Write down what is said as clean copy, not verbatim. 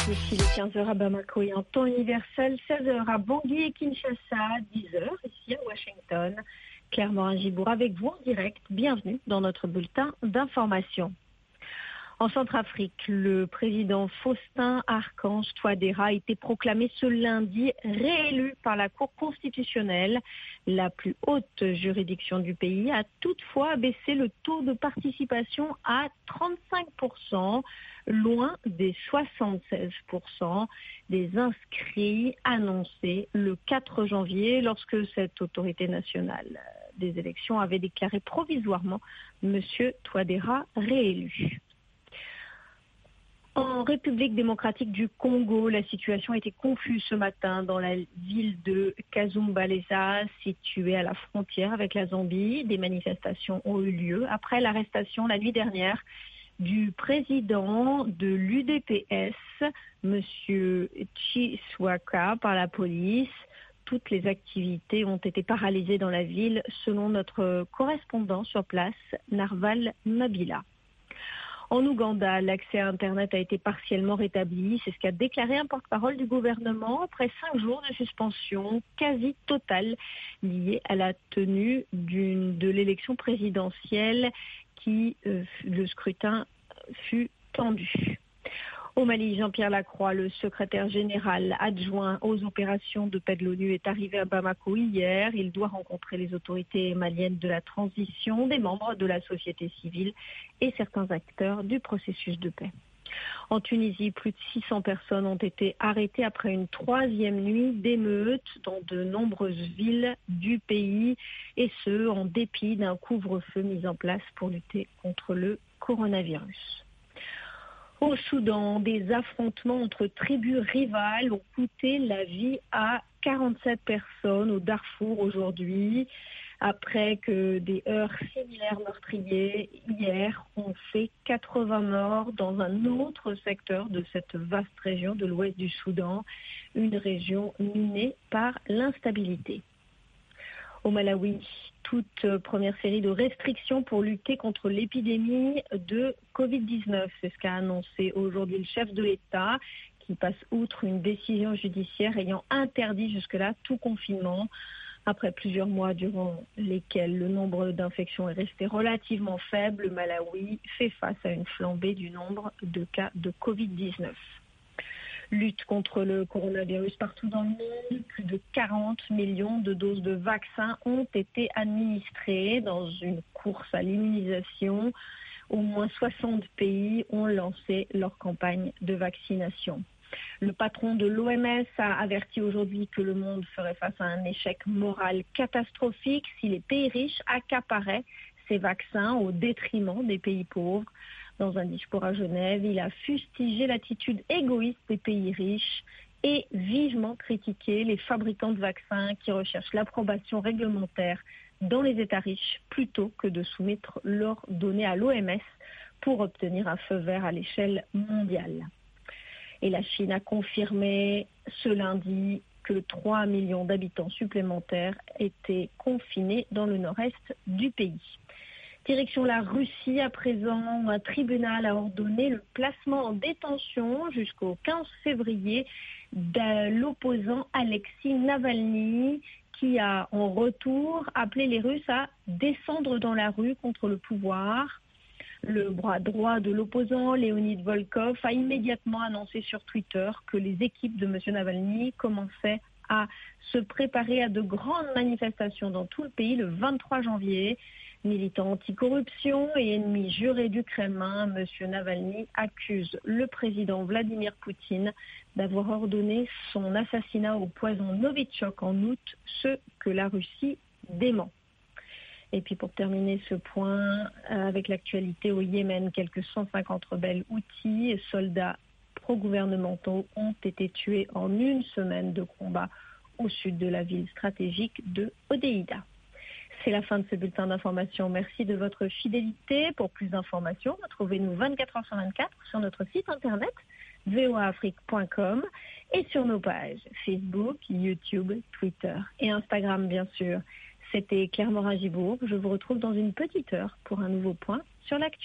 Ici les 15h à Bamako et en temps universel, 16h à Bangui et Kinshasa, 10h ici à Washington. Claire Morin-Gibour avec vous en direct. Bienvenue dans notre bulletin d'information. En Centrafrique, le président Faustin-Archange Touadéra a été proclamé ce lundi réélu par la Cour constitutionnelle. La plus haute juridiction du pays a toutefois abaissé le taux de participation à 35%, loin des 76% des inscrits annoncés le 4 janvier lorsque cette autorité nationale des élections avait déclaré provisoirement M. Touadéra réélu. En République démocratique du Congo, la situation a été confuse ce matin dans la ville de Kasumbalesa, située à la frontière avec la Zambie. Des manifestations ont eu lieu après l'arrestation la nuit dernière du président de l'UDPS, M. Chiswaka, par la police. Toutes les activités ont été paralysées dans la ville, selon notre correspondant sur place, Narval Mabila. En Ouganda, l'accès à Internet a été partiellement rétabli. C'est ce qu'a déclaré un porte-parole du gouvernement après 5 jours de suspension quasi totale liée à la tenue de l'élection présidentielle le scrutin fut tendu. Au Mali, Jean-Pierre Lacroix, le secrétaire général adjoint aux opérations de paix de l'ONU, est arrivé à Bamako hier. Il doit rencontrer les autorités maliennes de la transition, des membres de la société civile et certains acteurs du processus de paix. En Tunisie, plus de 600 personnes ont été arrêtées après une 3e nuit d'émeutes dans de nombreuses villes du pays, et ce, en dépit d'un couvre-feu mis en place pour lutter contre le coronavirus. Au Soudan, des affrontements entre tribus rivales ont coûté la vie à 47 personnes au Darfour aujourd'hui, après que des heurts similaires meurtriers hier ont fait 80 morts dans un autre secteur de cette vaste région de l'ouest du Soudan, une région minée par l'instabilité. Au Malawi, toute première série de restrictions pour lutter contre l'épidémie de Covid-19. C'est ce qu'a annoncé aujourd'hui le chef de l'État, qui passe outre une décision judiciaire ayant interdit jusque-là tout confinement. Après plusieurs mois durant lesquels le nombre d'infections est resté relativement faible, le Malawi fait face à une flambée du nombre de cas de Covid-19. Lutte contre le coronavirus partout dans le monde. Plus de 40 millions de doses de vaccins ont été administrées dans une course à l'immunisation. Au moins 60 pays ont lancé leur campagne de vaccination. Le patron de l'OMS a averti aujourd'hui que le monde ferait face à un échec moral catastrophique si les pays riches accaparaient ces vaccins au détriment des pays pauvres. Dans un discours à Genève, il a fustigé l'attitude égoïste des pays riches et vivement critiqué les fabricants de vaccins qui recherchent l'approbation réglementaire dans les États riches plutôt que de soumettre leurs données à l'OMS pour obtenir un feu vert à l'échelle mondiale. Et la Chine a confirmé ce lundi que 3 millions d'habitants supplémentaires étaient confinés dans le nord-est du pays. Direction la Russie à présent, un tribunal a ordonné le placement en détention jusqu'au 15 février de l'opposant Alexei Navalny, qui a en retour appelé les Russes à descendre dans la rue contre le pouvoir. Le bras droit de l'opposant, Leonid Volkov, a immédiatement annoncé sur Twitter que les équipes de M. Navalny commençaient à se préparer à de grandes manifestations dans tout le pays le 23 janvier. Militant anticorruption et ennemi juré du Kremlin, M. Navalny accuse le président Vladimir Poutine d'avoir ordonné son assassinat au poison Novichok en août, ce que la Russie dément. Et puis pour terminer ce point, avec l'actualité au Yémen, quelques 150 rebelles houthis et soldats pro-gouvernementaux ont été tués en une semaine de combat au sud de la ville stratégique de Hodeidah. C'est la fin de ce bulletin d'information. Merci de votre fidélité. Pour plus d'informations, retrouvez-nous 24 heures sur 24 sur notre site internet voaafrique.com et sur nos pages Facebook, YouTube, Twitter et Instagram bien sûr. C'était Claire Morin-Gibour. Je vous retrouve dans une petite heure pour un nouveau point sur l'actu.